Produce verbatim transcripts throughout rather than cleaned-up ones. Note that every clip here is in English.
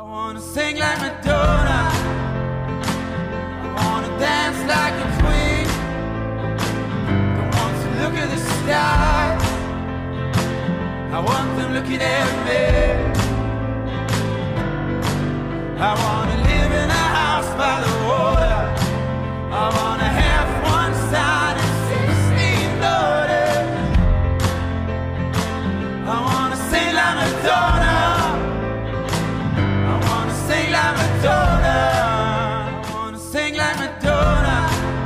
I wanna sing like Madonna, I wanna dance like a queen. Don't want to look at the stars, I want them looking at me. I wanna live in a house by the water, I wanna have one son and sixteen daughters. I wanna sing like Madonna, I wanna sing like Madonna, I wanna sing like Madonna,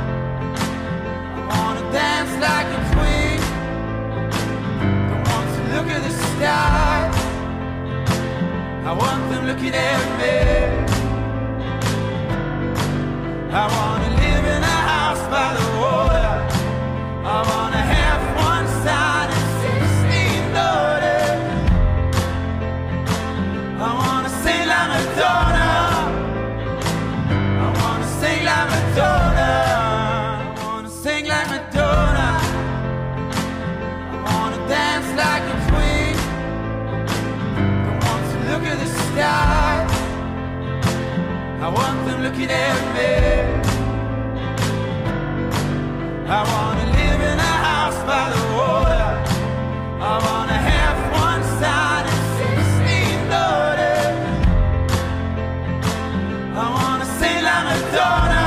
I wanna dance like a queen. Don't want to look at the stars, I want them looking at me. I wanna live in a house by the water, I wanna have one son and sixteen daughters. I wanna sing like Madonna, I wanna sing like Madonna, I wanna sing like Madonna, I wanna dance like a queen. Don't want to look at the stars, I want them looking at me. I wanna live in a house by the water, I wanna have one son and sixteen daughters. I wanna sing like Madonna,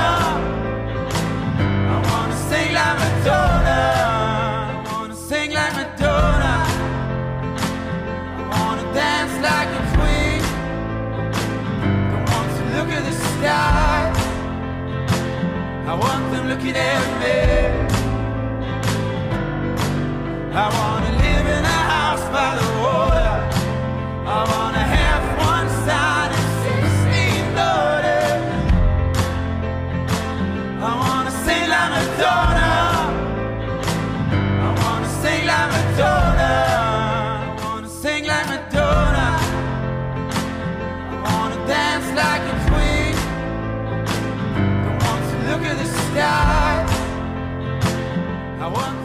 I wanna sing like Madonna, I wanna sing like Madonna, I wanna dance like a queen. Don't want to look at the stars, I want them looking at me. I wanna live in a house by the water, I wanna have one son and sixteen daughters. I wanna sing like Madonna, I wanna sing like Madonna, I wanna sing like Madonna, I wanna dance like a queen. Don't want to look at the stars, I want